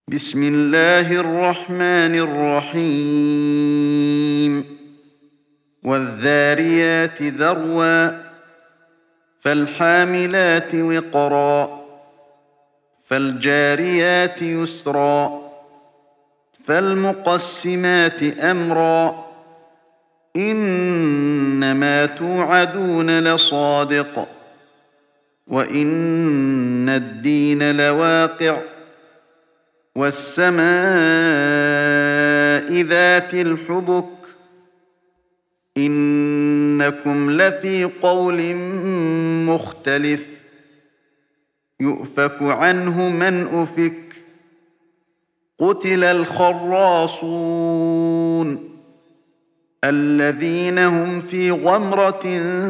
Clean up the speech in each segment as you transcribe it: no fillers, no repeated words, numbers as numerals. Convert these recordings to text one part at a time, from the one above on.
بسم الله الرحمن الرحيم والذاريات ذروا فالحاملات وقرا فالجاريات يسرا فالمقسمات أمرا إنما توعدون لصادق وإن الدين لواقع والسماء ذات الحبك إنكم لفي قول مختلف يؤفك عنه من أفك قتل الخراصون الذين هم في غمرة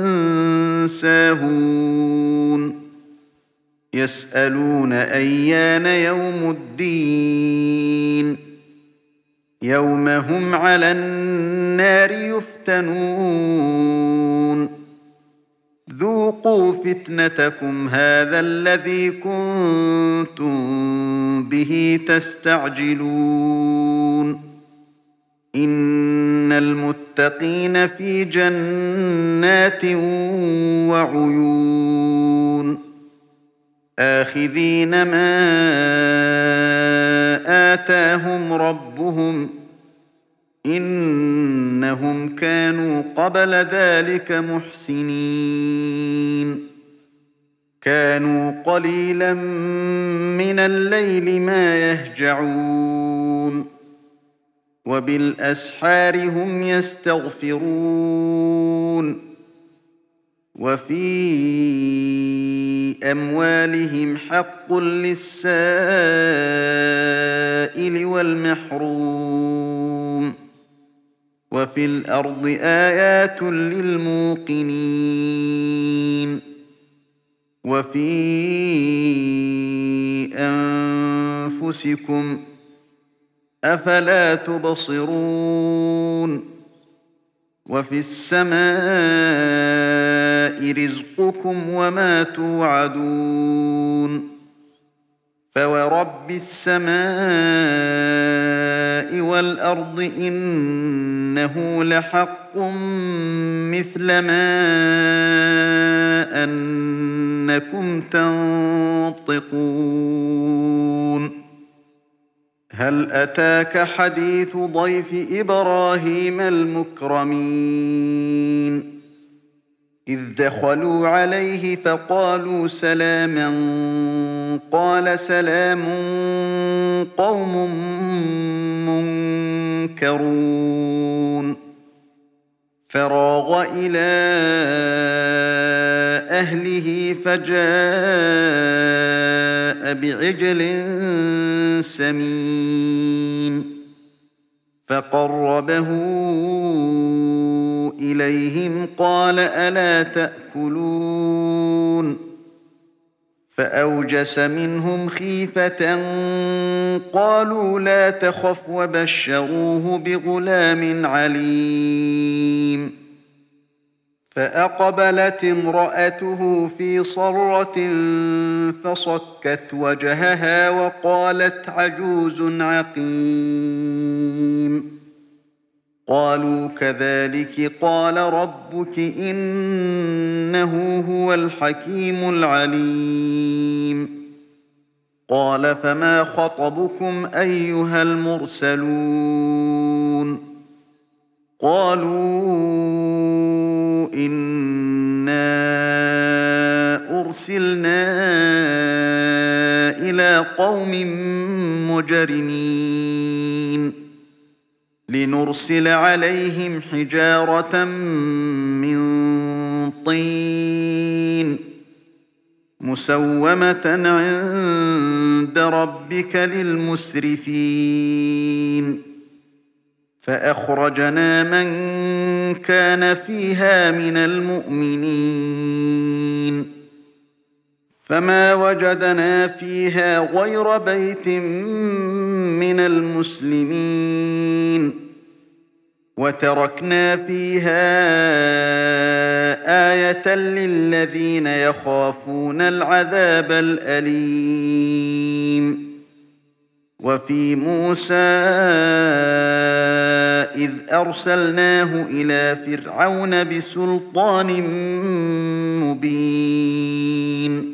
ساهون يسألون أيان يوم الدين يوم هم على النار يفتنون ذوقوا فتنتكم هذا الذي كنتم به تستعجلون إن المتقين في جنات وعيون آخذين ما آتاهم ربهم إنهم كانوا قبل ذلك محسنين كانوا قليلا من الليل ما يهجعون وبالأسحار هم يستغفرون وفي أموالهم حق للسائل والمحروم وفي الأرض آيات للموقنين وفي أنفسكم أفلا تبصرون وفي السماء رزقكم وما توعدون فورب السماء والأرض إنه لحق مثل ما أنكم تنطقون هل أتاك حديث ضيف إبراهيم المكرمين إذ دخلوا عليه فقالوا سلاما قال سلام قوم منكرون فراغ إلى أهله فجاء بعجل سمين فقربه إليهم قال ألا تأكلون فأوجس منهم خيفة قالوا لا تخف وبشروه بغلام عليم فأقبلت امرأته في صرة فصكت وجهها وقالت عجوز عقيم قالوا كذلك قال ربك إنه هو الحكيم العليم قال فما خطبكم أيها المرسلون قالوا إنا أرسلنا إلى قوم مجرمين لنرسل عليهم حجارة من طين مسومة عند ربك للمسرفين فأخرجنا من كان فيها من المؤمنين فما وجدنا فيها غير بيت من المسلمين وتركنا فيها آية للذين يخافون العذاب الأليم وفي موسى إذ أرسلناه إلى فرعون بسلطان مبين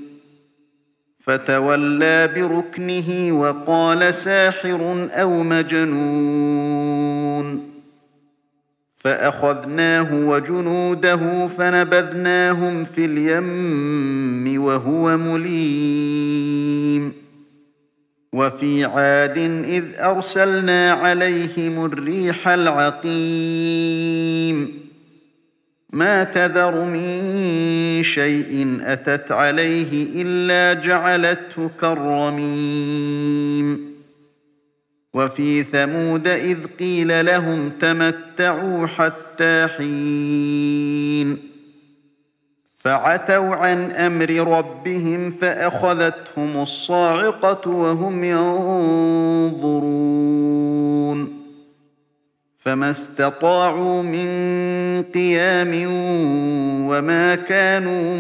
فتولى بركنه وقال ساحر أو مجنون فأخذناه وجنوده فنبذناهم في اليم وهو مليم وفي عاد إذ أرسلنا عليهم الريح العقيم ما تذر من شيء أتت عليه إلا جعلته كالرميم وفي ثمود إذ قيل لهم تمتعوا حتى حين فعتوا عن أمر ربهم فأخذتهم الصاعقة وهم ينظرون فما استطاعوا من قيام وما كانوا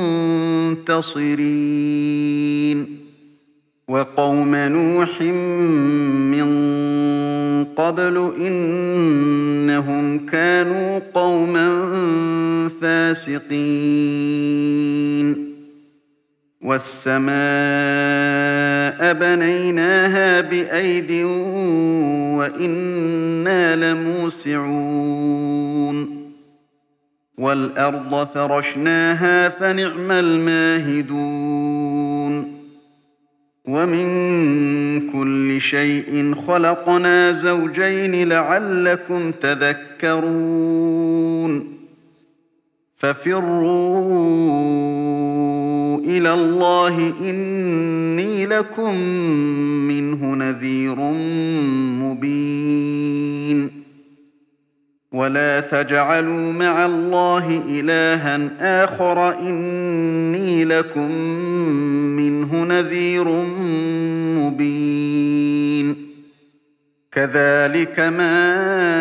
منتصرين وقوم نوح من قبل إنهم كانوا قوما فاسقين والسماء بنيناها بأيد وإنا لموسعون والأرض فرشناها فنعم الماهدون ومن كل شيء خلقنا زوجين لعلكم تذكرون ففروا إلى الله إني لكم منه نذير مبين ولا تجعلوا مع الله إلها آخر إني لكم منه نذير مبين كذلك ما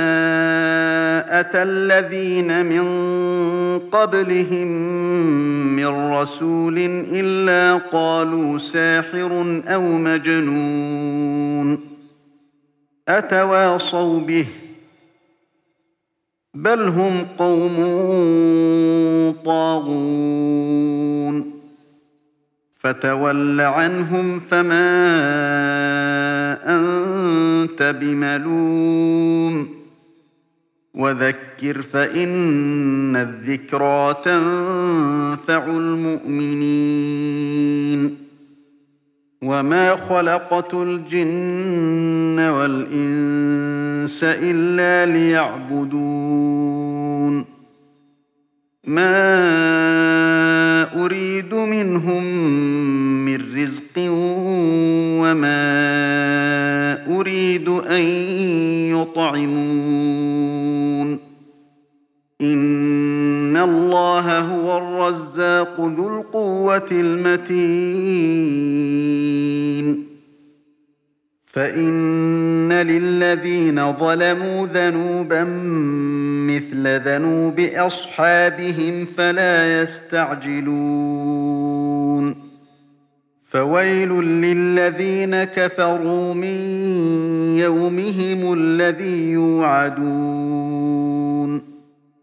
أتى الذين من قبلهم من رسول إلا قالوا ساحر أو مجنون أتواصوا به بل هم قوم طاغون فتول عنهم فما أنت بملوم وذكر فإن الذكرى تنفع المؤمنين وما خلقت الجن والإنس إلا ليعبدون ما أريد منهم من رزق وما أريد أن يطعمون إن الله هو الرزاق ذو القوة المتين فإن للذين ظلموا ذنوبا مثل ذنوب أصحابهم فلا يستعجلون فويل للذين كفروا من يومهم الذي يوعدون